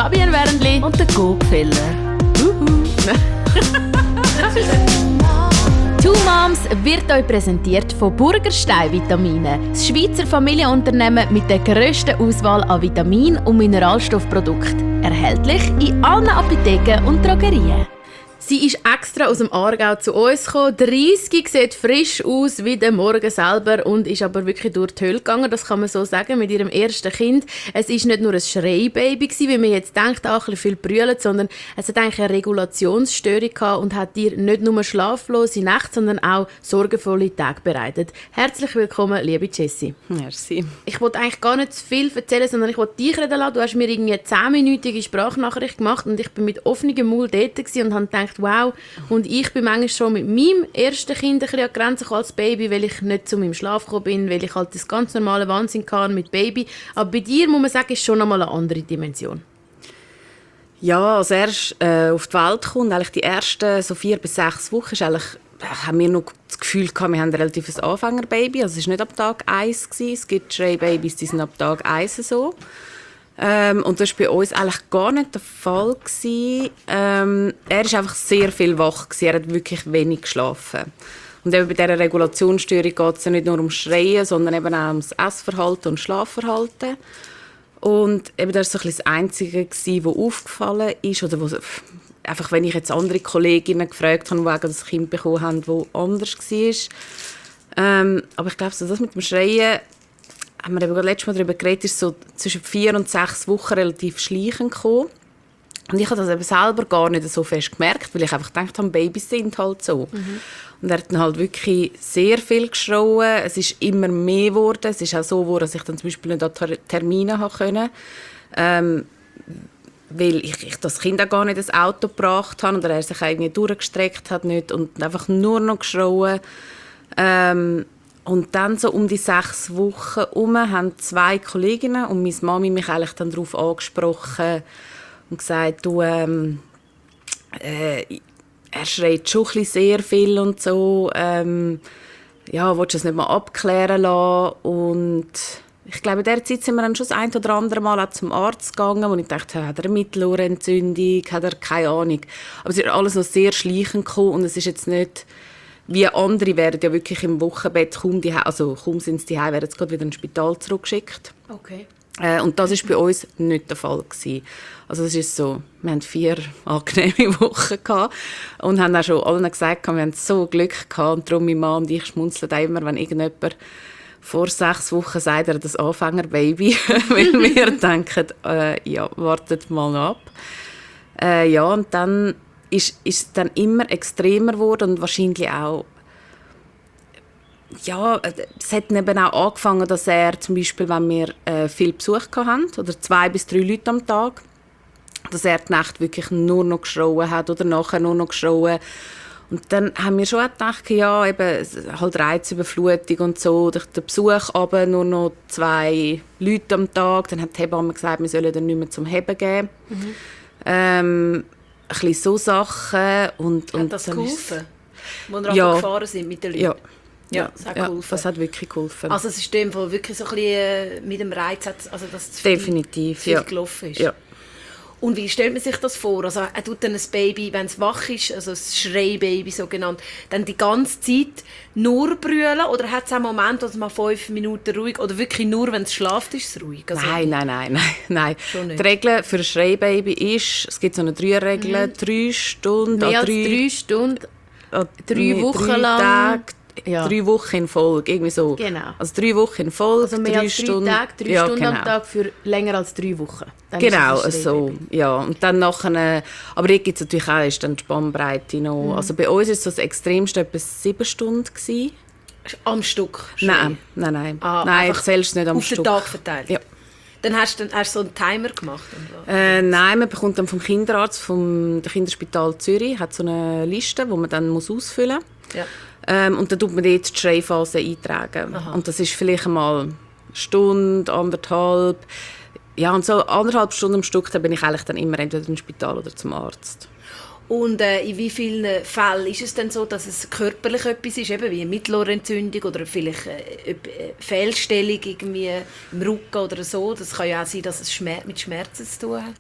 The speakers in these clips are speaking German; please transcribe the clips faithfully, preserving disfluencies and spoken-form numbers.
Fabian Wernli und der Gogfeller. Two Moms wird euch präsentiert von Burgerstein Vitamine, das Schweizer Familienunternehmen mit der grössten Auswahl an Vitamin- und Mineralstoffprodukten. Erhältlich in allen Apotheken und Drogerien. Sie ist extra aus dem Aargau zu uns gekommen. dreißig, sieht frisch aus wie der Morgen selber und ist aber wirklich durch die Hölle gegangen, das kann man so sagen, mit ihrem ersten Kind. Es war nicht nur ein Schreibaby, wie man jetzt denkt, auch ein bisschen viel brüllt, sondern es hat eigentlich eine Regulationsstörung gehabt und hat dir nicht nur schlaflose Nächte, sondern auch sorgenvolle Tage bereitet. Herzlich willkommen, liebe Jessie. Merci. Ich wollte eigentlich gar nicht zu viel erzählen, sondern ich wollte dich reden lassen. Du hast mir irgendwie eine zehnminütige Sprachnachricht gemacht und ich bin mit offenem Maul dort und habe gedacht, wow. Und ich bin manchmal schon mit meinem ersten Kind ein bisschen an die Grenze gekommen als Baby, weil ich nicht zu meinem Schlaf gekommen bin, weil ich halt das ganz normale Wahnsinn hatte mit Baby. Aber bei dir, muss man sagen, ist schon einmal eine andere Dimension. Ja, als er äh, auf die Welt kommt, eigentlich die ersten so vier bis sechs Wochen, ist eigentlich, äh, haben wir noch das Gefühl gehabt, wir haben ein relatives Anfängerbaby. Also es war nicht ab Tag eins. Es gibt Schreibabys, die sind ab Tag eins so. Ähm, und das war bei uns eigentlich gar nicht der Fall. Ähm, er war einfach sehr viel wach. Er hat wirklich wenig geschlafen. Und eben bei dieser Regulationsstörung geht es ja nicht nur um Schreien, sondern eben auch ums Essverhalten und Schlafverhalten. Und eben das war so ein bisschen das Einzige, was aufgefallen ist. Oder wo, einfach, wenn ich jetzt andere Kolleginnen gefragt habe, die das Kind bekommen haben, das anders war. Ähm, aber ich glaube, so das mit dem Schreien, haben wir eben letztes Mal darüber geredet, ist so zwischen vier und sechs Wochen relativ schleichend gekommen. Und ich habe das eben selber gar nicht so fest gemerkt, weil ich einfach gedacht habe, Babys sind halt so. Mhm. Und er hat dann halt wirklich sehr viel geschrauen. Es ist immer mehr geworden. Es ist auch so geworden, dass ich dann zum Beispiel nicht an Termine haben konnte. Ähm, weil ich, ich das Kind auch gar nicht ins Auto gebracht habe oder er sich irgendwie durchgestreckt hat nicht und einfach nur noch geschrauen. Ähm, Und dann so um die sechs Wochen herum haben zwei Kolleginnen und meine Mami mich eigentlich dann darauf angesprochen und gesagt, du, ähm, äh, er schreit schon ein sehr viel und so. Ähm, ja, willst du das nicht mal abklären lassen? Und ich glaube, in dieser Zeit sind wir dann schon das ein oder andere Mal auch zum Arzt gegangen, wo ich dachte, hat er eine Mittelohrentzündung, hat er keine Ahnung. Aber es ist alles noch sehr schleichend gekommen und es ist jetzt nicht... Wie andere werden ja wirklich im Wochenbett kaum, die, also kaum sind sie daheim, werden sie gerade wieder ins Spital zurückgeschickt. Okay. Äh, und das war bei uns nicht der Fall gewesen. Also es ist so, wir hatten vier angenehme Wochen gehabt und haben auch schon allen gesagt, wir haben so Glück gehabt. Und darum, meine Mann und ich schmunzeln auch immer, wenn irgendjemand vor sechs Wochen sagt, er hat ein Anfängerbaby, weil wir denken, äh, ja, wartet mal ab. Äh, ja, und dann ist es dann immer extremer geworden und wahrscheinlich auch, ja, es hat eben auch angefangen, dass er zum Beispiel, wenn wir äh, viel Besuch hatten, oder zwei bis drei Leute am Tag, dass er die Nacht wirklich nur noch geschrauen hat oder nachher nur noch geschrauen. Und dann haben wir schon gedacht, ja, eben halt Reizüberflutung und so, durch den Besuch aber nur noch zwei Leute am Tag. Dann hat die Hebamme gesagt, wir sollen dann nicht mehr zum Heben geben. Mhm. Ähm, ein bisschen so Sachen. Und, hat und das geholfen, als wir ja, gefahren sind mit den Leuten? Ja, ja, ja, das hat ja, geholfen. das hat wirklich geholfen. Also es ist in dem Fall wirklich so ein bisschen mit dem Reiz, also dass es definitiv viel ja. gelaufen ist. Ja. Und wie stellt man sich das vor? Also er tut dann ein Baby, wenn es wach ist, also ein Schreibaby so genannt, dann die ganze Zeit nur brüllen? Oder hat es auch Momente, wo es mal fünf Minuten ruhig, oder wirklich nur, wenn es schlaft, ist es ruhig? Also nein, nein, nein, nein, nein. Schon nicht. Die Regel für ein Schreibaby ist, es gibt so eine Dreierregel, mhm. drei Stunden, mehr als drei, drei Stunden, drei, drei Wochen drei lang. Tage, ja. Drei Wochen in Folge, irgendwie so. Genau. Also drei Wochen in Folge, also mehr drei als Stunden. drei Tage, drei ja, Stunden genau. am Tag für länger als drei Wochen. Dann genau, so, ja. Und dann nachher, aber hier gibt es natürlich auch ist dann die Spannbreite noch. Mhm. Also bei uns war es so das Extremste etwa sieben Stunden gewesen. Am Stück? Nein, nein, nein. Ah, nein, du zählst nicht am auf Stück. Auf den Tag verteilt? Ja. Dann hast du, hast du so einen Timer gemacht? Äh, nein, man bekommt dann vom Kinderarzt, vom Kinderspital Zürich, hat so eine Liste, die man dann muss ausfüllen muss. Ja. Ähm, und dann tut man dort die Schreiphase eintragen. Aha. Und das ist vielleicht einmal eine Stunde, anderthalb. Ja, und so anderthalb Stunden am Stück, da bin ich eigentlich dann immer entweder im Spital oder zum Arzt. Und äh, in wie vielen Fällen ist es denn so, dass es körperlich etwas ist, eben wie eine Mittelohrentzündung oder vielleicht äh, eine Fehlstellung irgendwie im Rücken oder so? Das kann ja auch sein, dass es Schmerz- mit Schmerzen zu tun hat.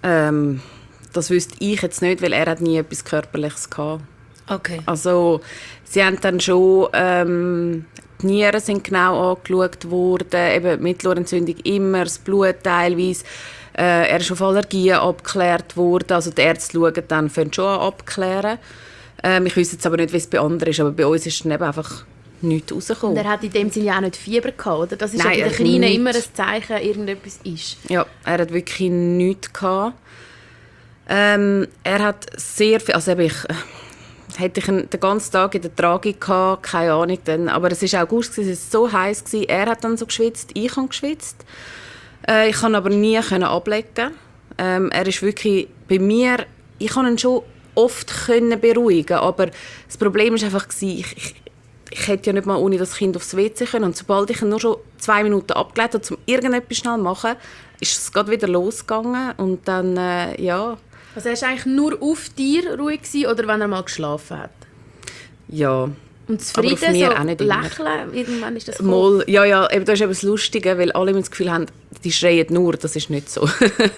Ähm, das wüsste ich jetzt nicht, weil er hat nie etwas Körperliches hatte. Okay. Also sie haben dann schon, ähm, die Nieren sind genau angeschaut worden, eben Mittelohrentzündung immer, das Blut teilweise. Äh, er ist auf Allergien abgeklärt worden, also die Ärzte schauen dann, fangen schon an abklären. Ähm, ich weiß jetzt aber nicht, wie es bei anderen ist, aber bei uns ist dann eben einfach nichts rausgekommen. Und er hat in dem Sinne ja auch nicht Fieber gehabt, oder? Das ist Nein, ja bei er den Kleinen nicht. immer ein Zeichen, irgendetwas ist. Ja, er hat wirklich nichts gehabt. Ähm, er hat sehr viel, also eben ich, äh, hätte ich ihn den ganzen Tag in der Tragik gehabt, keine Ahnung, dann, aber es war August, es war so heiß, er hat dann so geschwitzt, ich habe geschwitzt. Äh, ich konnte aber nie ablegen. Ähm, er ist wirklich bei mir, ich konnte ihn schon oft können beruhigen, aber das Problem war einfach, ich, ich, ich hätte ja nicht mal ohne das Kind aufs W C können. Und sobald ich ihn nur schon zwei Minuten abgelegt habe, um irgendetwas schnell zu machen, ist es gerade wieder losgegangen. Und dann, äh, ja... Also er war eigentlich nur auf dir ruhig gewesen, oder wenn er mal geschlafen hat? Ja. Und zufrieden, aber auf mir so auch nicht immer. lächeln, irgendwann ist das Mal, ja, ja, eben, das ist eben das Lustige, weil alle das Gefühl haben, die schreien nur, das ist nicht so.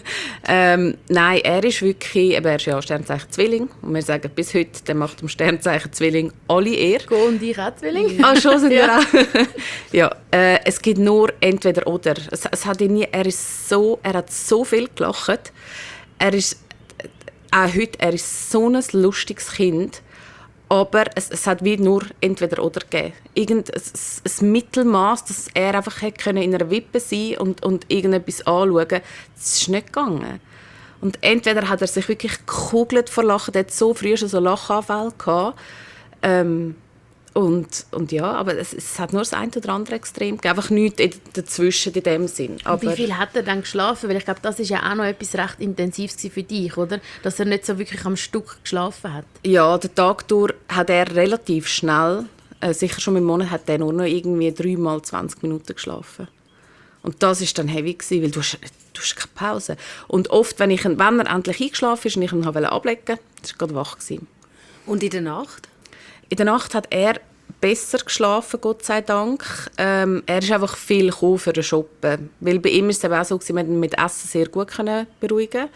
ähm, nein, er ist wirklich, eben, er ist ja Sternzeichen Zwilling und wir sagen bis heute, der macht dem Sternzeichen Zwilling alle Ehr. Go und ich auch Zwilling. Ah, schon sind Ja. wir auch. Ja, äh, es gibt nur entweder oder. Es, es hat ihn nie, er, ist so, er hat so viel gelacht. Er ist, auch heute, er ist so ein lustiges Kind. Aber es, es hat wie nur entweder oder gegeben. Irgend ein, ein Mittelmaß, dass er einfach hätte in einer Wippe sein und, und irgendetwas anschauen. Das ist nicht gegangen. Und entweder hat er sich wirklich gekugelt vor Lachen, er hat so früh schon so Lachanfälle gehabt. Ähm, und, und ja, aber es, es hat nur das eine oder andere Extrem gegeben. Einfach nichts dazwischen in dem Sinn. Aber Wie viel hat er dann geschlafen? Weil ich glaube, das war ja auch noch etwas recht Intensives für dich, oder? Dass er nicht so wirklich am Stück geschlafen hat. Ja, den Tag durch hat er relativ schnell, äh, sicher schon im Monat, hat er nur noch irgendwie dreimal zwanzig Minuten geschlafen. Und das war dann heavy, gewesen, weil du hast, du hast keine Pause. Und oft, wenn, ich, wenn er endlich eingeschlafen ist und ich ihn ablegen wollte, war er gerade wach gewesen. Und in der Nacht? In der Nacht hat er besser geschlafen, Gott sei Dank. Ähm, er ist einfach viel gekommen für den Shoppen. Weil bei ihm war es eben auch so, dass wir ihn mit Essen sehr gut beruhigen.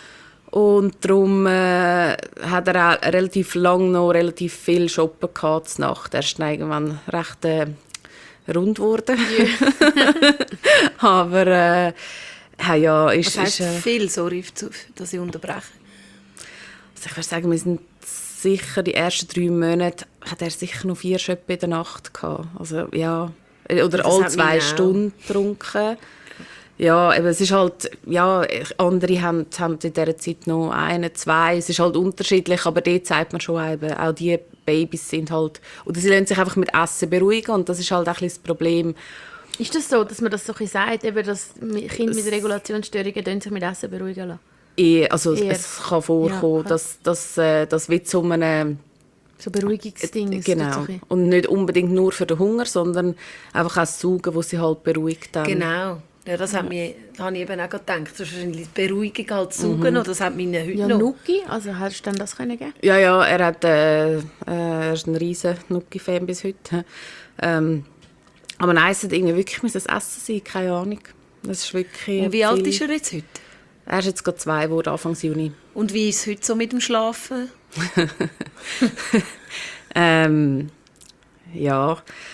Und darum äh, hat er auch relativ lange noch relativ viel Shoppen gehabt zur Nacht. Er ist dann irgendwann recht äh, rund geworden. Yeah. Aber äh, ja, ist... Was heisst ist, äh, viel? Sorry, dass ich unterbreche. Also ich würde sagen, wir sind sicher die ersten drei Monate hat er sicher noch vier Schöpfe in der Nacht gehabt. Also ja, oder alle zwei Stunden getrunken. Ja, aber es ist halt, ja, andere haben, haben in dieser Zeit noch eine, zwei. Es ist halt unterschiedlich, aber dort sagt man schon eben, auch die Babys sind halt, oder sie lassen sich einfach mit Essen beruhigen und das ist halt auch ein bisschen das Problem. Ist das so, dass man das so ein bisschen sagt, eben, dass Kinder mit Regulationsstörungen sich mit Essen beruhigen lassen? Also Eher. Es kann vorkommen, Ja. dass, dass, äh, das wie zu einem so Beruhigungsding. Genau. Und nicht unbedingt nur für den Hunger, sondern einfach auch das Saugen, das sie halt beruhigt dann. Genau. Ja, das hat mich, da habe ich eben auch gedacht. Das ist wahrscheinlich die Beruhigung halt Saugen, mhm. Das hat mich heute ja, noch. Nuki, also hast du dann das können geben? Ja, ja, er, hat, äh, äh, er ist ein riesen Nuki-Fan bis heute. Ähm, aber nein, es hat irgendwie wirklich das Essen sein, keine Ahnung. Das ist wirklich Und wie viel. alt ist er jetzt heute? Er ist jetzt gerade zwei geworden, Anfang Juni. Und wie ist es heute so mit dem Schlafen? ähm, ja.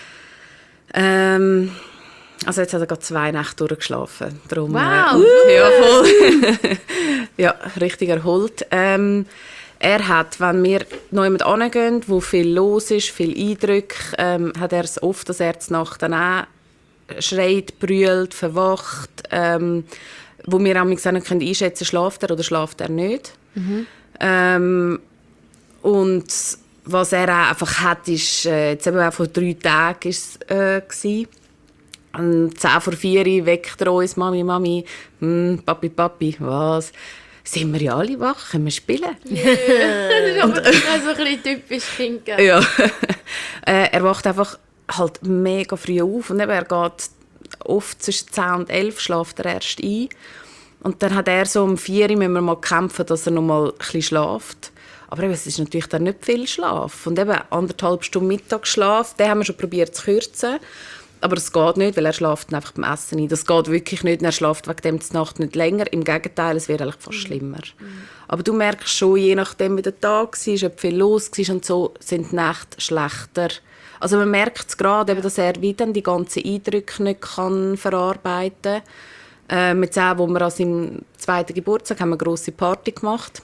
Ähm, also jetzt hat er gerade zwei Nächte durchgeschlafen. Darum, Wow! Äh, ja, voll. Ja, richtig erholt. Ähm, er hat, wenn wir noch jemand hingehen, wo viel los ist, viel Eindrücke, ähm, hat er es oft, dass er die Nacht dann auch schreit, brüllt, verwacht. Ähm, wo wir auch nicht einschätzen können, schlaft er oder schlaft er nicht. Mhm. Ähm, und was er auch einfach hat, ist, äh, jetzt eben auch vor drei Tagen ist es, äh, gewesen. Und zehn vor vier weckt er uns, Mami, Mami, hm, Papi, Papi, was? Sind wir ja alle wach? Können wir spielen? Yeah. Das ist aber so ein bisschen typisch Kind. Ja. äh, er wacht einfach halt mega früh auf und eben, er geht oft zwischen zehn und elf schläft er erst ein. Und dann hat er so um vier Uhr müssen wir mal kämpfen, dass er noch mal ein bisschen schläft. Aber eben, es ist natürlich dann nicht viel Schlaf. Und eben anderthalb Stunden Mittagsschlaf, den haben wir schon probiert zu kürzen. Aber es geht nicht, weil er schläft einfach beim Essen ein. Das geht wirklich nicht, er schläft wegen dem die Nacht nicht länger. Im Gegenteil, es wird eigentlich fast schlimmer. Mhm. Aber du merkst schon, je nachdem, wie der Tag war, ob viel los war und so, sind die Nächte schlechter. Also man merkt es gerade, ja. dass er wieder die ganzen Eindrücke nicht kann verarbeiten kann. Äh, mit zehn, wo wir an seinem zweiten Geburtstag haben wir eine grosse Party gemacht.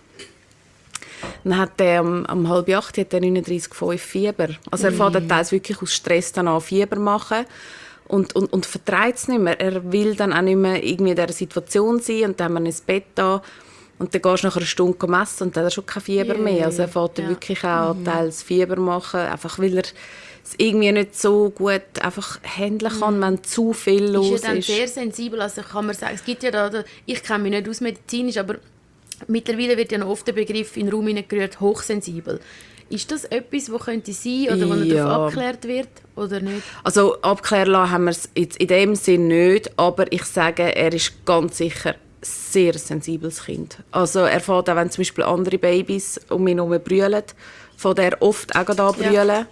Dann hat er um, um halb acht hat er neununddreißig Komma fünf Fieber. Also er fängt mm. teils wirklich aus Stress dann an Fieber machen und, und, und vertreibt es nicht mehr. Er will dann auch nicht mehr irgendwie in dieser Situation sein und dann haben wir ihn ins Bett da und dann gehst du nach einer Stunde messen und dann hat er schon kein Fieber yeah. mehr. Also er fängt ja. wirklich auch mm. teils Fieber machen, einfach weil er es irgendwie nicht so gut einfach handeln kann, mm. wenn zu viel los ist. Ist ja dann sehr sensibel, also kann man sagen, es gibt ja da, ich kenne mich nicht aus medizinisch, aber mittlerweile wird ja noch oft der Begriff in den Raum hineingerührt, hochsensibel. Ist das etwas, was könnte sein oder wo ja. darauf abgeklärt wird oder nicht? Also abklären lassen haben wir es jetzt in dem Sinn nicht, aber ich sage, er ist ganz sicher ein sehr sensibles Kind. Also er fährt auch, wenn zum Beispiel andere Babys um ihn herum brüllen, fährt er oft auch da brüllen. Ja.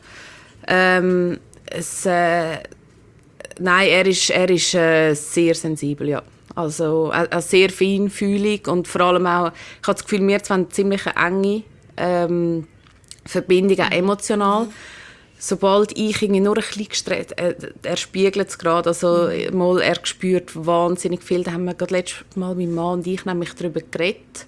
Ähm, es, äh, nein, er ist, er ist äh, sehr sensibel, ja. Also äh, sehr feinfühlig und vor allem auch, ich habe das Gefühl, wir zwei haben eine ziemlich enge ähm, Verbindung, auch emotional. Mhm. Sobald ich irgendwie nur ein bisschen gestresst, äh, er spiegelt es gerade, also mhm. mal, er spürt wahnsinnig viel. Da haben wir gerade letztes Mal, mein Mann und ich, nämlich darüber geredet,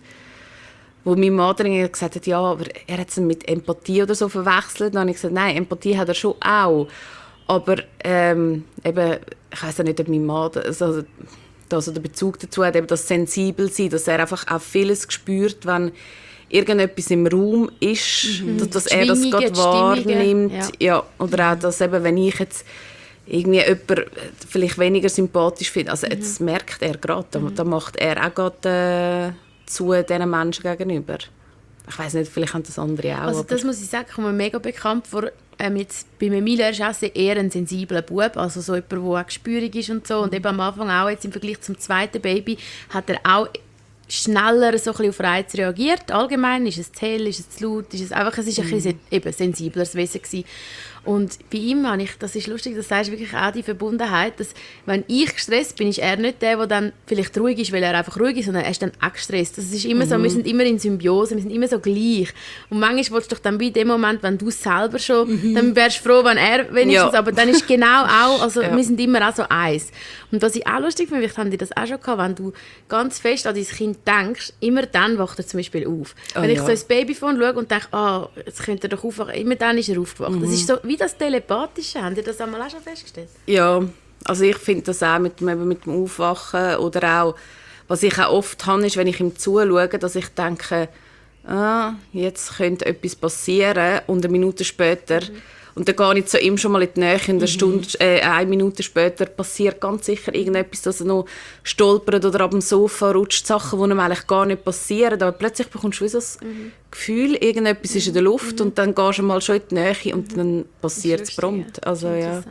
wo mein Mann dann gesagt hat, ja, aber er hat es mit Empathie oder so verwechselt. Dann habe ich gesagt, nein, Empathie hat er schon auch. Aber ähm, eben, ich weiss ja nicht, ob mein Mann, also, also der Bezug dazu hat, eben das Sensibelsein, dass er einfach auch vieles spürt, wenn irgendetwas im Raum ist, mhm. dass, dass er das gerade wahrnimmt. Ja. Ja, oder auch, dass eben, wenn ich jetzt irgendwie jemanden vielleicht weniger sympathisch finde, also mhm. jetzt merkt er gerade, da, da macht er auch gerade äh, zu diesen Menschen gegenüber. Ich weiss nicht, vielleicht haben das andere auch. Also das muss ich sagen, kommt mir mega bekannt vor. Ähm, jetzt, bei Emilia ist er auch eher ein sensibler Bub, also so jemand, der auch gespürig ist und so. Und eben am Anfang auch, jetzt im Vergleich zum zweiten Baby, hat er auch schneller so ein bisschen auf Reize reagiert. Allgemein ist es zu hell, ist es zu laut, ist es einfach, es ist ein bisschen eben sensibleres Wesen gewesen. Und bei ihm habe ich, das ist lustig, das sagst wirklich auch die Verbundenheit, dass wenn ich gestresst bin, ist er nicht der, der dann vielleicht ruhig ist, weil er einfach ruhig ist, sondern er ist dann auch gestresst. Das ist immer mhm. so, wir sind immer in Symbiose, wir sind immer so gleich. Und manchmal willst du doch dann bei dem Moment, wenn du es selber schon, mhm. dann wärst du froh, wenn er wenigstens, ja. aber dann ist genau auch, also ja. wir sind immer auch so eins. Und was ich auch lustig finde, vielleicht haben die das auch schon gehabt, wenn du ganz fest an dein Kind denkst, immer dann wacht er zum Beispiel auf. Oh, wenn ich ja. so ins Babyphone schaue und denke, ah, oh, jetzt könnte er doch aufwachen, immer dann ist er aufgewacht. Mhm. Das ist so wie das Telepathische. Habt ihr das einmal auch schon festgestellt? Ja, also ich finde das auch mit, mit dem Aufwachen oder auch, was ich auch oft habe, ist, wenn ich ihm zuschaue, dass ich denke, ah, jetzt könnte etwas passieren und eine Minute später, mhm. und dann gehe ich zu ihm schon mal in die Nähe und eine, mhm. Stunde, äh, eine Minute später passiert ganz sicher irgendetwas, dass er noch stolpert oder ab dem Sofa rutscht, Sachen, die ihm eigentlich gar nicht passieren. Aber plötzlich bekommst du so ein mhm. Gefühl, irgendetwas mhm. ist in der Luft mhm. und dann gehst du mal schon in die Nähe und dann passiert es prompt. Also, ja.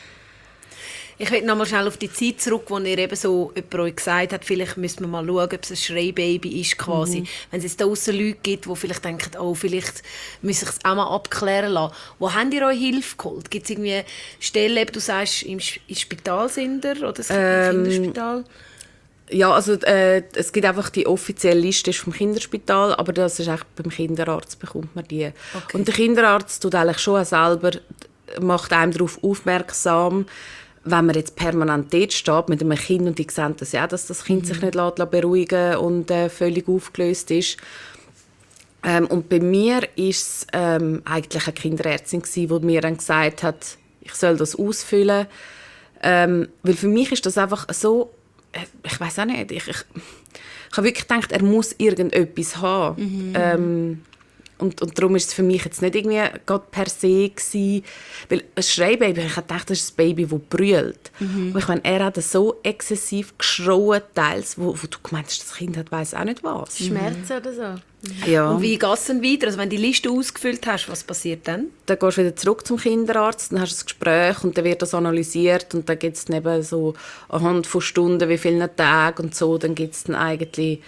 Ich will noch mal schnell auf die Zeit zurück, wo ihr eben so jemand euch gesagt hat, vielleicht müssen wir mal schauen, ob es ein Schreibaby ist quasi. Mhm. Wenn es jetzt da draussen Leute gibt, die vielleicht denken, oh, vielleicht müssen ich es auch mal abklären lassen. Wo habt ihr euch Hilfe geholt? Gibt es irgendwie Stellen, du sagst, im, im Spital sind ihr, oder es gibt ähm, ein Kinderspital? Ja, also äh, es gibt einfach die offizielle Liste vom Kinderspital, aber das ist echt beim Kinderarzt bekommt man die. Okay. Und der Kinderarzt tut eigentlich schon selber, macht einem darauf aufmerksam, wenn man jetzt permanent dort steht mit einem Kind und die sehen das ja, dass das Kind mhm. sich nicht beruhigen und äh, völlig aufgelöst ist. Ähm, und bei mir war es ähm, eigentlich eine Kinderärztin, die mir dann gesagt hat, ich soll das ausfüllen. Ähm, weil für mich ist das einfach so, äh, ich weiß auch nicht, ich, ich, ich habe wirklich gedacht, er muss irgendetwas haben. Mhm. Ähm, Und, und darum war es für mich jetzt nicht irgendwie per se gewesen, weil ein Schreibaby, ich dachte, das ist ein Baby, das brüllt. Mhm. Aber ich meine, er hat so exzessiv geschrauen, teils, wo, wo du gemeint hast, das Kind hat weiss auch nicht was. Schmerzen oder so. Mhm. Ja. Und wie geht es dann weiter? Also wenn du die Liste ausgefüllt hast, was passiert dann? Dann gehst du wieder zurück zum Kinderarzt, dann hast du ein Gespräch und dann wird das analysiert und dann gibt es eben so anhand von Stunden, wie viele Tage und so, dann gibt es dann eigentlich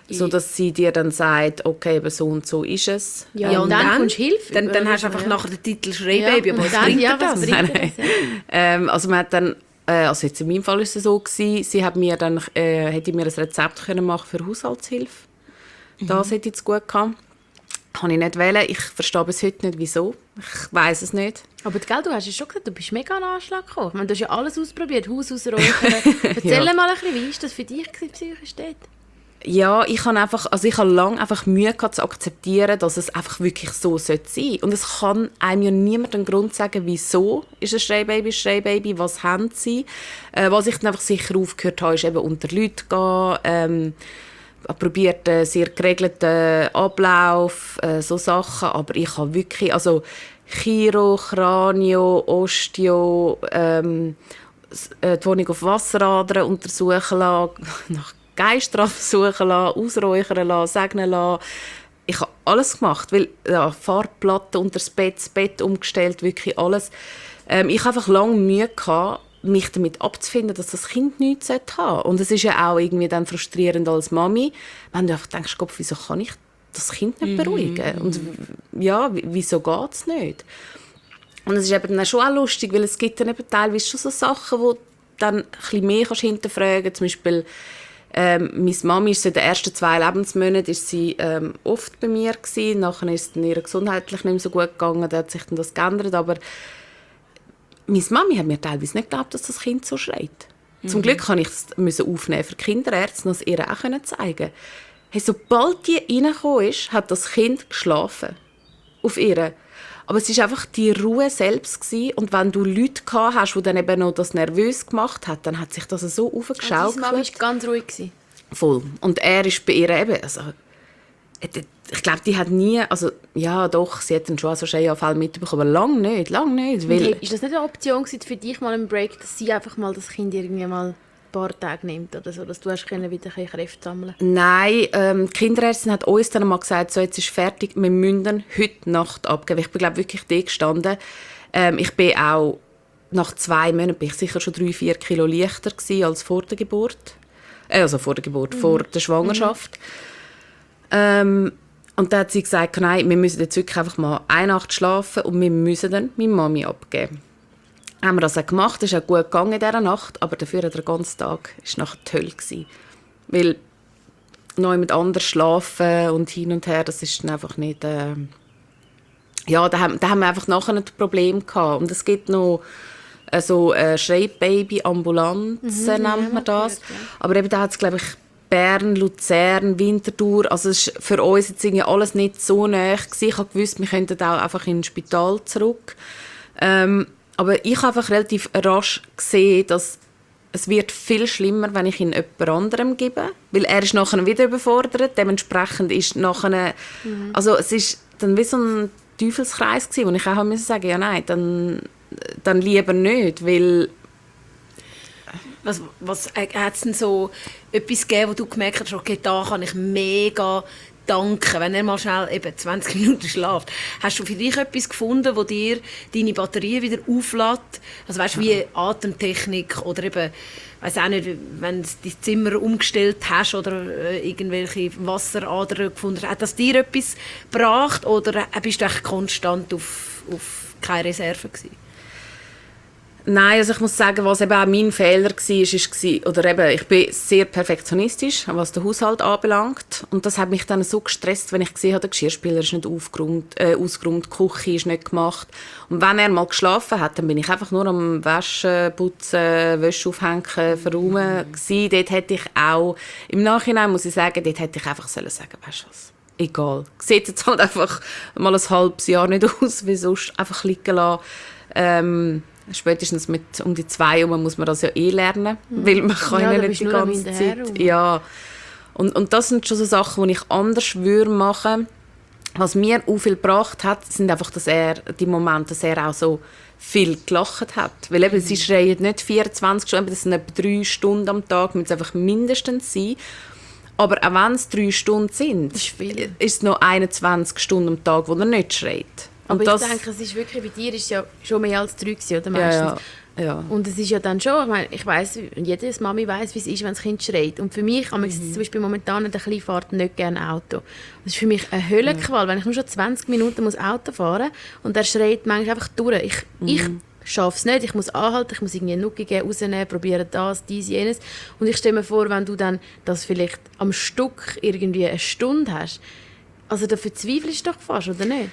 sodass sie dir dann sagt, okay, eben so und so ist es. Ja, ja und, und dann, dann kommst du Hilfe. Dann, dann hast du einfach ja. nachher den Titel «Schreibaby», ja, aber was dann, bringt ja, das? Bringt das? Ja. ähm, also man hat dann, äh, also jetzt in meinem Fall ist es so gewesen, sie hat mir dann, äh, hätte mir ein Rezept können machen für Haushaltshilfe. Mhm. Das hätte ich gut gehabt. Kann ich nicht wählen. Ich verstehe bis heute nicht, wieso. Ich weiss es nicht. Aber gell, du hast ja schon gesagt, du bist mega an Anschlag gekommen. Ich meine, du hast ja alles ausprobiert, Haus ausräuchern. Erzähl ja. mal ein bisschen, wie war das für dich psychisch dort? Ja, ich habe einfach, also ich habe lange einfach Mühe gehabt, zu akzeptieren, dass es einfach wirklich so sein sollte. Und es kann einem ja niemand einen Grund sagen, wieso ist ein Schreibaby ein Schreibaby, was haben sie. Äh, was ich dann einfach sicher aufgehört habe, ist eben unter Leute gehen, ähm, probiert einen sehr geregelten Ablauf, äh, so Sachen. Aber ich habe wirklich, also Chiro, Kranio, Osteo, ähm, die Wohnung auf Wasseradern untersuchen lassen, nach Geiststrafen suchen lassen, ausräuchern lassen, segnen lassen. Ich habe alles gemacht, weil ja, Farbplatten unter das Bett, das Bett umgestellt, wirklich alles. Ähm, ich hatte einfach lange Mühe gehabt, mich damit abzufinden, dass das Kind nichts haben sollte. Und es ist ja auch irgendwie dann frustrierend als Mami, wenn du einfach denkst, Gott, wieso kann ich das Kind nicht beruhigen? Mm. Und ja, wieso geht es nicht? Und es ist eben dann schon auch lustig, weil es gibt dann eben teilweise schon so Sachen, wo du dann ein bisschen mehr kannst hinterfragen kannst. Zum Beispiel, ähm, meine Mami ist so in den ersten zwei Lebensmonaten ist sie, ähm, oft bei mir gewesen. Nachher ist es ihr gesundheitlich nicht mehr so gut gegangen, da hat sich dann das geändert. Aber meine Mami hat mir teilweise nicht geglaubt, dass das Kind so schreit. Mhm. Zum Glück musste ich es aufnehmen für die Kinderärzte, und es ihr auch zeigen. Hey, sobald die reingekommen ist, hat das Kind geschlafen. Auf ihr. Aber es war einfach die Ruhe selbst gewesen. Und wenn du Leute gehabt hast, die dann eben noch das nervös gemacht haben, dann hat sich das so aufgeschaukelt. Und deine Mama war ganz ruhig gewesen. Voll. Und er ist bei ihr eben, also, ich glaube, die hat nie, also, ja doch, sie hat dann schon so Schreianfälle mitbekommen, aber lange nicht, lange nicht. Weil hey, ist das nicht eine Option gewesen, für dich mal im Break, dass sie einfach mal das Kind irgendwie mal ein paar Tage nimmt oder so, dass du hast können wieder ein Kräfte sammeln? Nein, ähm, die Kinderärztin hat uns dann mal gesagt, so, jetzt ist fertig, wir müssen heute Nacht abgeben. Ich bin, glaube wirklich da gestanden. Ähm, ich bin auch, nach zwei Monaten bin ich sicher schon drei, vier Kilo leichter gewesen als vor der Geburt. Äh, also vor der Geburt, mhm. vor der Schwangerschaft. Mhm. Ähm, und dann hat sie gesagt, nein, wir müssen jetzt wirklich einfach mal eine Nacht schlafen und wir müssen dann meine Mami abgeben. Haben wir das auch gemacht, es ist auch gut gegangen in dieser Nacht, aber dafür der ganze Tag war nachher die Hölle gewesen. Weil noch jemand anders schlafen und hin und her, das ist dann einfach nicht... Äh ja, da haben, da haben wir einfach nachher ein Problem gehabt. Und es gibt noch äh, so äh, Schreibbaby-Ambulanzen, mhm, nennt man das. Gehört, ja. Aber eben da hat es, glaube ich, Bern, Luzern, Winterthur. Also es ist für uns jetzt irgendwie alles nicht so nahe gewesen. Ich habe gewusst, wir könnten auch einfach ins Spital zurück. Ähm, aber ich habe einfach relativ rasch gesehen, dass es wird viel schlimmer, wenn ich ihn jemand anderem gebe, weil er ist nachher wieder überfordert. Dementsprechend ist nachher, mhm. also es ist dann wie so ein Teufelskreis gewesen, wo ich auch sagen musste, ja nein, dann, dann lieber nicht, weil Was, was äh, hat es denn so etwas gegeben, wo du gemerkt hast, okay, da kann ich mega danken, wenn er mal schnell eben zwanzig Minuten schläft. Hast du für dich etwas gefunden, wo dir deine Batterie wieder auflädt? Also weißt, wie Atemtechnik oder eben, weiss auch nicht, wenn du dein Zimmer umgestellt hast oder äh, irgendwelche Wasseradern gefunden hast, hat das dir etwas gebracht oder bist du echt konstant auf, auf keine Reserve gewesen? Nein, also ich muss sagen, was eben auch mein Fehler war, ist, oder eben, ich bin sehr perfektionistisch, was den Haushalt anbelangt. Und das hat mich dann so gestresst, wenn ich gesehen habe, der Geschirrspüler ist nicht aufgeräumt, äh, ausgeräumt, die Küche ist nicht gemacht. Und wenn er mal geschlafen hat, dann bin ich einfach nur am Waschen, Putzen, Wäsche aufhängen, verräumen gewesen. Dort hätte ich auch, im Nachhinein muss ich sagen, dort hätte ich einfach sagen sollen, weißt du was, egal. Sieht jetzt halt einfach mal ein halbes Jahr nicht aus, wie sonst, einfach liegen lassen. Ähm, Spätestens mit um die zwei Uhr muss man das ja eh lernen, mhm. weil man kann ja, ja nicht die ganze Zeit. Ja. Und, und das sind schon so Sachen, die ich anders würde machen. Was mir auch viel gebracht hat, sind einfach, dass er die Momente, dass er auch so viel gelacht hat. Weil eben, mhm. sie schreien nicht vierundzwanzig Stunden, das sind etwa drei Stunden am Tag, müssen es einfach mindestens sein. Aber auch wenn es drei Stunden sind, ist, ist es noch einundzwanzig Stunden am Tag, wo er nicht schreit. Aber das, ich denke, es ist wirklich, bei dir ist es ja schon mehr als drei gewesen, oder meistens. Ja, ja. Ja. Und es ist ja dann schon, ich meine, ich weiss, jede Mami weiss, wie es ist, wenn das Kind schreit. Und für mich, mhm. ist zum Beispiel momentan in der kleinen Fahrt nicht gerne Auto. Das ist für mich eine Höllenqual, mhm. wenn ich nur schon zwanzig Minuten muss Auto fahren muss und er schreit manchmal einfach durch. Ich, mhm. ich schaffe es nicht, ich muss anhalten, ich muss irgendwie eine Nucke geben, rausnehmen, probieren das, dies, jenes. Und ich stelle mir vor, wenn du dann das vielleicht am Stück irgendwie eine Stunde hast, also da verzweifelst du doch fast, oder nicht?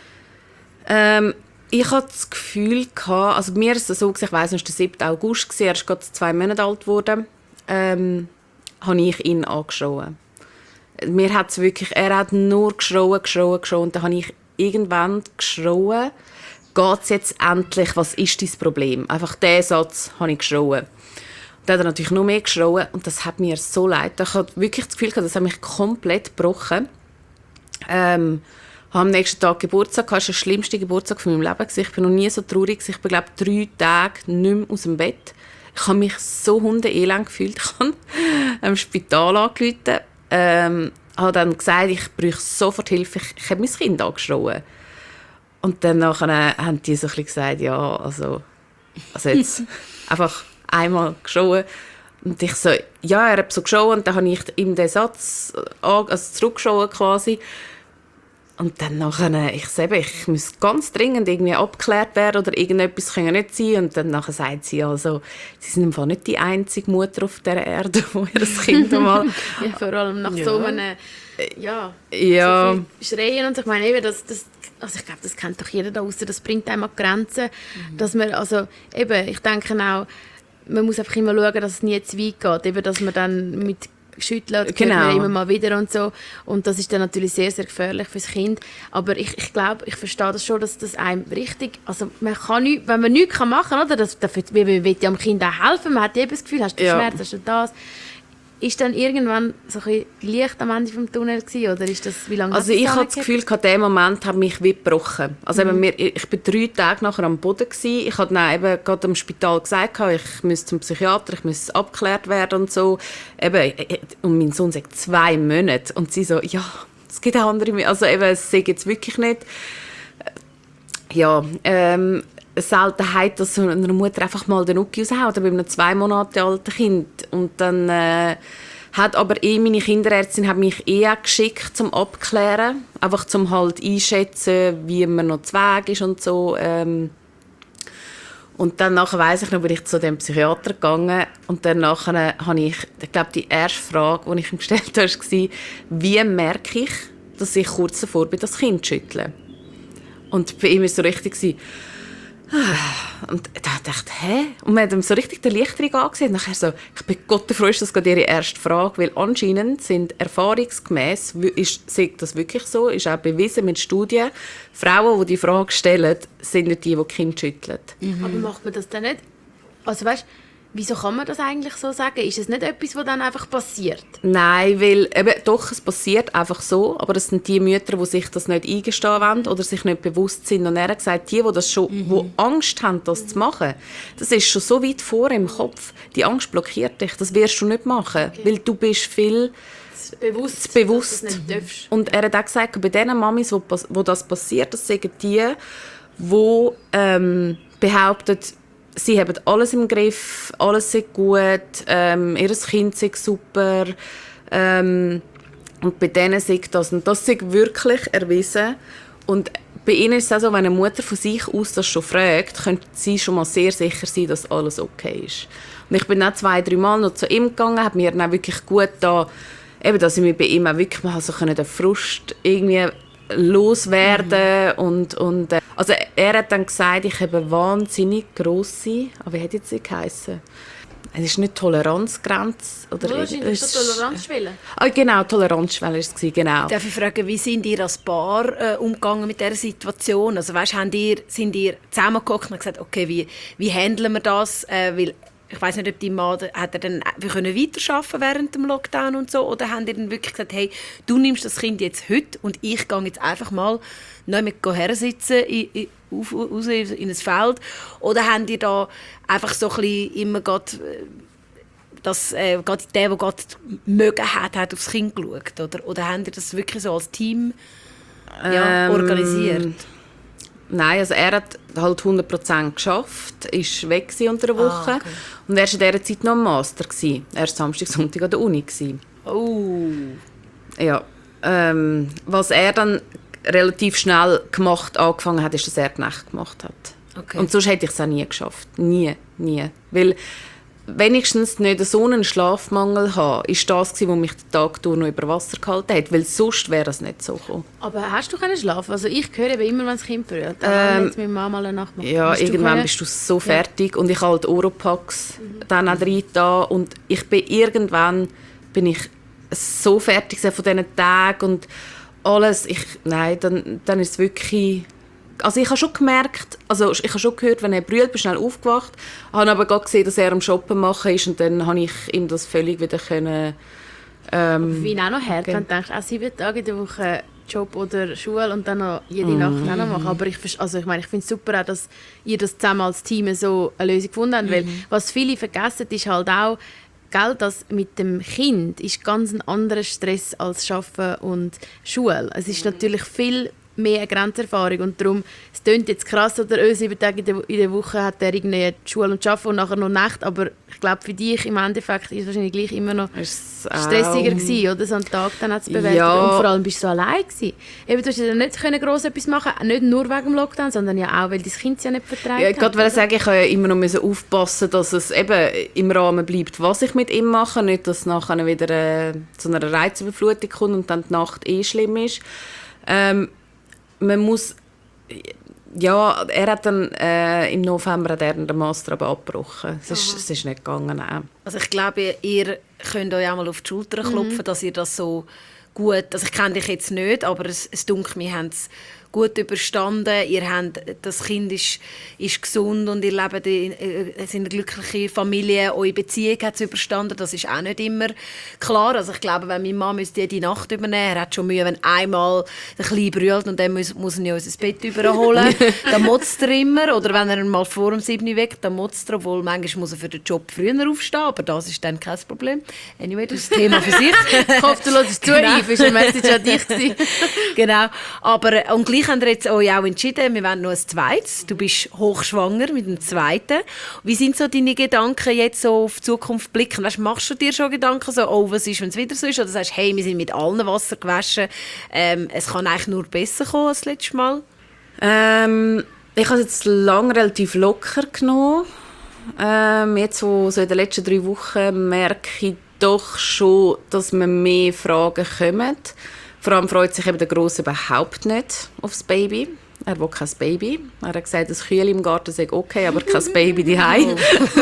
Ähm, ich hatte das Gefühl, also mir ist es so, ich weiss, es war der siebte August, er ist gerade zwei Monate alt geworden, ähm, habe ich ihn angeschrien. Mir hat's wirklich, er hat nur geschrien, geschrien, geschrien. Und dann habe ich irgendwann geschrien, geht es jetzt endlich, was ist dein Problem? Einfach diesen Satz habe ich geschrien. Dann hat er natürlich noch mehr geschrien und das hat mir so leid. Ich hatte wirklich das Gefühl, das hat mich komplett gebrochen. Ähm, Ich hatte am nächsten Tag Geburtstag. Das war der schlimmste Geburtstag von meinem Leben. Ich bin noch nie so traurig. Ich bin, glaube ich, drei Tage nicht mehr aus dem Bett. Ich habe mich so hundeelend gefühlt. Ich habe im Spital angerufen. Ähm, habe dann gesagt, ich brauche sofort Hilfe. Ich, ich habe mein Kind angeschrien. Und dann nachher haben die so ein bisschen gesagt, ja, also, also jetzt einfach einmal geschrien. Und ich so, ja, er hat so geschrien. Und dann habe ich ihm den Satz also zurückgeschrien quasi. Und dann nachher, ich sage, ich muss ganz dringend irgendwie abgeklärt werden oder irgendetwas kann ja nicht sein. Und dann nachher sagt sie, also, sie sind einfach nicht die einzige Mutter auf dieser Erde, wo ihr das Kind einmal... ja, vor allem nach ja. so einem, ja, ja. so viel Schreien und so. Ich meine eben, das, das, also ich glaube, das kennt doch jeder da draussen, das bringt einem an die Grenzen, mhm. dass man, also eben, ich denke auch, man muss einfach immer schauen, dass es nie zu weit geht, eben, dass man dann mit schütteln, das genau. man immer mal wieder und so. Und das ist dann natürlich sehr, sehr gefährlich fürs Kind. Aber ich, ich glaube, ich verstehe das schon, dass das einem richtig, also man kann nicht, wenn man nichts machen kann, oder, das, das, man will ja dem Kind auch helfen, man hat eben das Gefühl, hast du ja. Schmerz, hast du das, ist dann irgendwann so ein bisschen Licht am Ende des Tunnels gewesen, oder ist das, wie lange Also ich habe das Gefühl, in dem Moment hat mich wie gebrochen. Also mhm. eben, ich war drei Tage nachher am Boden gewesen. Ich habe dann eben gerade im Spital gesagt, ich müsste zum Psychiater, ich müsste abgeklärt werden und so. Eben, und mein Sohn sagt zwei Monate und sie so, ja, es gibt auch andere, also eben, es sagt jetzt wirklich nicht. Ja, ähm, eine Seltenheit, dass so eine Mutter einfach mal den Nucki raushaut, bei einem zwei Monate alten Kind. Und dann äh, hat aber eh meine Kinderärztin hat mich eh geschickt zum Abklären, einfach zum halt einschätzen, wie man noch zu Weg ist und so. Ähm. Und dann nachher weiss ich noch, bin ich zu dem Psychiater gegangen und dann nachher habe ich, ich glaube, die erste Frage, die ich ihm gestellt habe, war, wie merke ich, dass ich kurz davor bin, das Kind zu schütteln. Und bei ihm war es so richtig, und da dachte ich, hä? Und man hat ihm so richtig den Lichtring angesehen. Nachher so, ich bin Gott froh, ist das gerade ihre erste Frage, weil anscheinend sind erfahrungsgemäß, ist, ist das wirklich so, ist auch bewiesen mit Studien, Frauen, die die Frage stellen, sind nicht die, die Kind schütteln. Mhm. Aber macht man das dann nicht? Also weißt, wieso kann man das eigentlich so sagen? Ist es nicht etwas, was dann einfach passiert? Nein, weil eben, doch, es passiert einfach so, aber es sind die Mütter, die sich das nicht eingestehen wollen oder sich nicht bewusst sind. Und er hat gesagt, die, die, das schon, mhm. die Angst haben, das mhm. zu machen, das ist schon so weit vor im Kopf. Die Angst blockiert dich, das wirst du nicht machen, okay. weil du bist viel bewusst, zu bewusst. Dass du das nicht darfst. Und er hat auch gesagt, bei den Mamis, wo, wo das passiert, das sind die, die ähm, behaupten, sie haben alles im Griff, alles ist gut, ähm, ihr Kind ist super. Ähm, und bei denen ist das. Und das ist wirklich erwiesen. Und bei ihnen ist es auch so, wenn eine Mutter von sich aus das schon fragt, könnte sie schon mal sehr sicher sein, dass alles okay ist. Und ich bin dann zwei, drei Mal noch zu ihm gegangen, habe mir dann wirklich gut da, eben, dass ich mich bei ihm auch wirklich mal so den Frust irgendwie loswerden mhm. und, und äh, also er hat dann gesagt, ich habe eine wahnsinnig grosse, aber wie hat jetzt sie geheissen? Es ist nicht Toleranzgrenze oder oh, ist es Toleranzschwelle? Ah, genau, Toleranzschwelle war es, genau. Darf ich fragen, wie sind ihr als Paar äh, umgegangen mit dieser Situation? Also weißt, haben ihr, sind ihr zusammengeguckt und gesagt, okay, wie, wie handeln wir das? Äh, weil ich weiss nicht, ob die Mann, hat er dann, wir können weiterarbeiten während dem Lockdown und so, oder haben die dann wirklich gesagt, hey, du nimmst das Kind jetzt heute und ich gehe jetzt einfach mal nicht mit hersitzen in, in, auf, raus in ein Feld, oder haben die da einfach so ein bisschen immer grad, dass äh, grad der, der gerade mögen hat, hat aufs Kind geschaut, oder, oder haben die das wirklich so als Team ja, ähm, organisiert? Nein, also er hat halt hundert Prozent geschafft, ist weg unter der Woche. Ah, okay. Und er war in dieser Zeit noch im Master. Er war Samstag, Sonntag an der Uni. Oh. Ja. Ähm, was er dann relativ schnell gemacht, angefangen hat, ist, dass er die Nacht gemacht hat. Okay. Und sonst hätte ich es auch nie geschafft. Nie, nie. Weil wenigstens nicht so einen Schlafmangel haben, ist das, was mich den Tag durch noch über Wasser gehalten hat. Weil sonst wäre es nicht so gekommen. Aber hast du keinen Schlaf? Also ich höre eben immer, wenn das Kind brüllt. Ähm, jetzt mit Mama eine Nacht machen. Ja, hast irgendwann du bist du so fertig. Ja. Und ich habe halt Oropax mhm. dann auch rein da. Und ich bin irgendwann bin ich so fertig von diesen Tagen und alles. Ich, nein, dann, dann ist es wirklich... Also ich habe schon gemerkt, also ich habe schon gehört, wenn er brüllt, bin ich schnell aufgewacht, habe aber gerade gesehen, dass er am Shoppen machen ist und dann habe ich ihm das völlig wieder können... Ähm, Wie auch noch hart, wenn du denkst, auch sieben Tage in der Woche Job oder Schule und dann noch jede mm. Nacht auch noch machen. Aber ich, also ich, meine, ich finde es super auch, dass ihr das zusammen als Team so eine Lösung gefunden habt, mm. weil was viele vergessen, ist halt auch, gell, dass mit dem Kind ist ganz ein anderer Stress als Arbeiten und Schule. Es ist natürlich viel mehr eine Grenzerfahrung und darum, es klingt jetzt krass, oder oh, sieben Tage in der, in der Woche hat er irgendwie die Schule und Arbeiten und nachher noch Nacht, aber ich glaube, für dich im Endeffekt ist es wahrscheinlich gleich immer noch stressiger gewesen, oder? So einen Tag dann zu bewältigen. Ja. Und vor allem bist du so allein gewesen. Eben, du hast ja nicht können gross etwas machen, nicht nur wegen dem Lockdown, sondern ja auch, weil dein Kind ja nicht vertreibt. Ja, ich wollte sagen, ich habe ja immer noch aufpassen, dass es eben im Rahmen bleibt, was ich mit ihm mache, nicht, dass es nachher wieder äh, zu einer Reizüberflutung kommt und dann die Nacht eh schlimm ist. Ähm, man muss, ja, er hat dann äh, im November hat er den Master aber abgebrochen. Es ist, es ist nicht gegangen. Nein. Also ich glaube, ihr könnt euch auch mal auf die Schulter klopfen, mhm. dass ihr das so gut, also ich kenne dich jetzt nicht, aber es, es dunkelt mir, habt es gut überstanden. Ihr habt, das Kind ist, ist gesund und ihr lebt in, in eine glückliche Familie. Eure Beziehung hat es überstanden. Das ist auch nicht immer klar. Also ich glaube, wenn meine Mann müsste jede Nacht übernehmen, er hat schon Mühe, wenn einmal ein Klein brüllt und dann muss, muss er ja unser Bett überholen. Dann motzt er immer. Oder wenn er mal vor dem sieben weg, dann motzt er, obwohl manchmal muss er für den Job früher aufstehen. Aber das ist dann kein Problem. Anyway, das ist das Thema für sich. Ich hoffe, du lässt es zu, Yves. Das war eine Message an dich. Genau. Aber, und gleich haben wir jetzt euch auch entschieden, wir wollen noch ein zweites. Du bist hochschwanger mit dem zweiten. Wie sind so deine Gedanken jetzt so auf die Zukunft blicken? Weißt, machst du dir schon Gedanken, so, oh, was ist, wenn es wieder so ist? Oder sagst du, hey, wir sind mit allen Wasser gewaschen, ähm, es kann eigentlich nur besser kommen als das letzte Mal? Ähm, ich habe es jetzt lange relativ locker genommen. Ähm, jetzt so, so in den letzten drei Wochen merke ich doch schon, dass mir mehr Fragen kommen. Vor allem freut sich eben der Grosse überhaupt nicht aufs Baby. Er will kein Baby. Er hat gesagt, das Kühl im Garten sei okay, aber kein Baby daheim.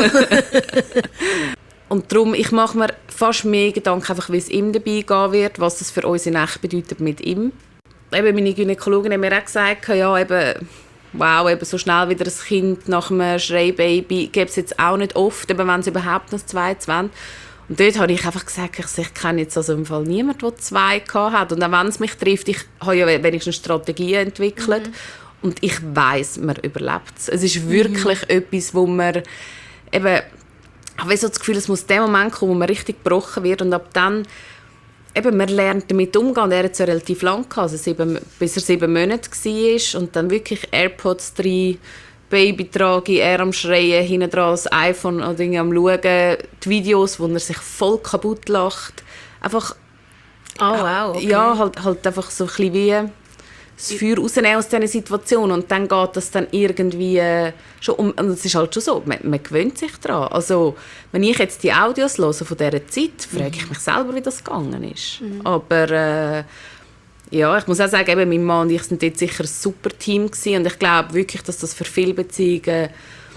Und darum, ich mache mir fast mehr Gedanken, einfach, wie es ihm dabei gehen wird, was das für unsere Nacht bedeutet mit ihm. Eben meine Gynäkologin hat mir auch gesagt, ja, eben, wow, eben so schnell wieder ein Kind nach einem Schreibaby gibt es jetzt auch nicht oft, eben wenn es überhaupt noch zwei wollen. Und dort habe ich einfach gesagt, ich, ich kenne jetzt also im Fall niemanden, der zwei hat. Und auch wenn es mich trifft, ich habe ja wenigstens Strategien entwickelt. Mhm. Und ich weiss, man überlebt es. Es ist wirklich mhm. etwas, wo man eben, ich habe so das Gefühl, es muss der Moment kommen, wo man richtig gebrochen wird. Und ab dann, eben, man lernt damit umgehen. Und er hat es ja relativ lang gehabt, also sieben, bis er sieben Monate war. Und dann wirklich AirPods drin, Baby trage, er am Schreien, hinten dran das iPhone oder am Schauen, die Videos, wo er sich voll kaputt lacht. Einfach, oh, wow, okay. Ja, halt, halt einfach so ein bisschen wie das Feuer rausnehmen aus dieser Situation und dann geht das dann irgendwie äh, schon um, und es ist halt schon so, man, man gewöhnt sich daran. Also, wenn ich jetzt die Audios höre von dieser Zeit, frage ich mich selber, wie das gegangen ist. Mhm. Aber äh, ja, ich muss auch sagen, eben, mein Mann und ich sind dort sicher ein super Team gewesen. Und ich glaube wirklich, dass das für viele Beziehungen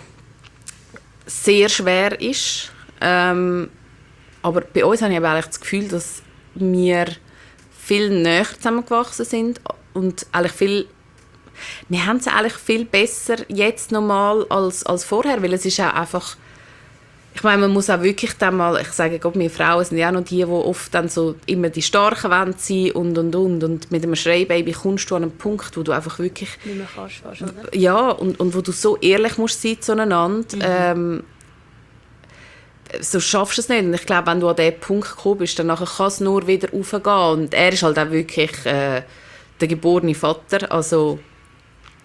sehr schwer ist. Ähm, aber bei uns habe ich eigentlich das Gefühl, dass wir viel näher zusammengewachsen sind und eigentlich viel, wir haben es eigentlich viel besser jetzt nochmal als, als vorher, weil es ist auch einfach, ich meine, man muss auch wirklich dann mal, ich sage Gott, wir Frauen sind ja auch noch die, die oft dann so immer die Starken wollen sein und und und und mit einem Schreibaby kommst du an einen Punkt, wo du einfach wirklich nicht mehr kannst fast, oder? Ja, und, und wo du so ehrlich musst sein zueinander, mhm. ähm, so schaffst du es nicht. Und ich glaube, wenn du an diesen Punkt gekommen bist, dann kann es nur wieder raufgehen. Und er ist halt auch wirklich äh, der geborene Vater, also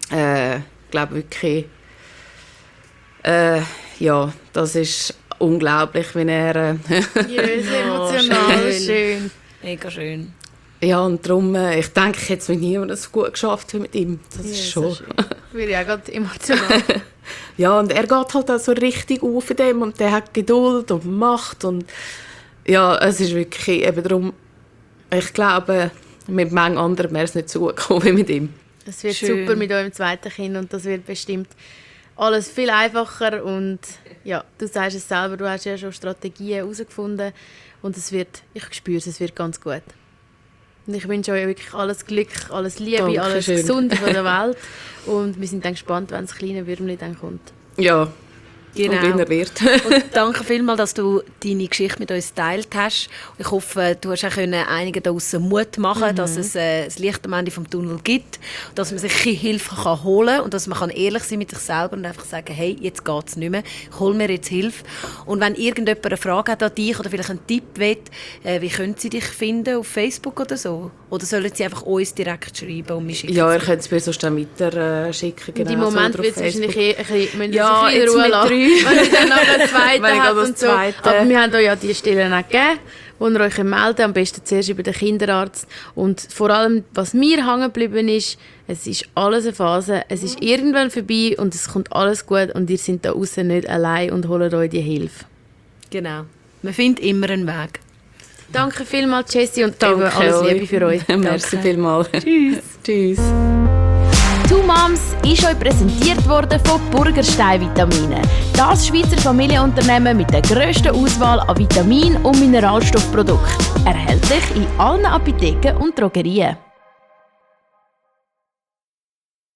äh, ich glaube wirklich, äh, ja, das ist unglaublich, wenn er... Äh, ja, sehr emotional, schön. schön. Mega schön. Ja, und darum, äh, ich denke, ich hätte es mit niemandem so gut geschafft wie mit ihm. Das Ja, ist schon... so würde ich auch gerade emotional. Ja, und er geht halt auch so richtig auf in dem und der hat Geduld und Macht und ja, es ist wirklich eben darum, ich glaube, mit manchen anderen wäre es nicht so gut gekommen wie mit ihm. Es wird Schön. super mit eurem zweiten Kind und das wird bestimmt alles viel einfacher und ja, du sagst es selber, du hast ja schon Strategien herausgefunden und es wird, ich spüre es, es wird ganz gut. Und ich wünsche euch wirklich alles Glück, alles Liebe, Dankeschön. alles Gesunde von der Welt und wir sind dann gespannt, wenn das kleine Würmli dann kommt. Ja, Genau. und wie er wird. Und danke vielmals, dass du deine Geschichte mit uns geteilt hast. Ich hoffe, du hast auch einigen da draussen Mut machen, mhm. dass es äh, das Licht am Ende des Tunnels gibt, dass man sich ein bisschen Hilfe kann holen kann und dass man kann ehrlich sein mit sich selber und einfach sagen, hey, jetzt geht es nicht mehr, ich hole mir jetzt Hilfe. Und wenn irgendjemand eine Frage hat an dich oder vielleicht einen Tipp will, äh, wie können sie dich finden, auf Facebook oder so? Oder sollen sie einfach uns direkt schreiben und mich schicken? Ja, ihr könnt es mir sonst dann weiter äh, schicken. Genau, Im so, Moment oder auf wird es wahrscheinlich Facebook. ein bisschen, müssen Ja, wir jetzt Ruhe mit lassen, drei. wenn ich dann noch einen zweiten Wenn ich habe das und so. Zweite. Aber wir haben euch ja die Stellen auch gegeben, wo ihr euch melden könnt, am besten zuerst über den Kinderarzt. Und vor allem, was mir hängen geblieben ist, es ist alles eine Phase, es ist irgendwann vorbei und es kommt alles gut und ihr seid da außen nicht allein und holt euch die Hilfe. Genau. Man findet immer einen Weg. Danke vielmals, Jessie, und Danke eben alles euch. Liebe für euch. Merci vielmals. Tschüss. Tschüss. Two Moms ist euch präsentiert worden von Burgerstein Vitamine. Das Schweizer Familienunternehmen mit der grössten Auswahl an Vitamin- und Mineralstoffprodukten. Erhältlich in allen Apotheken und Drogerien.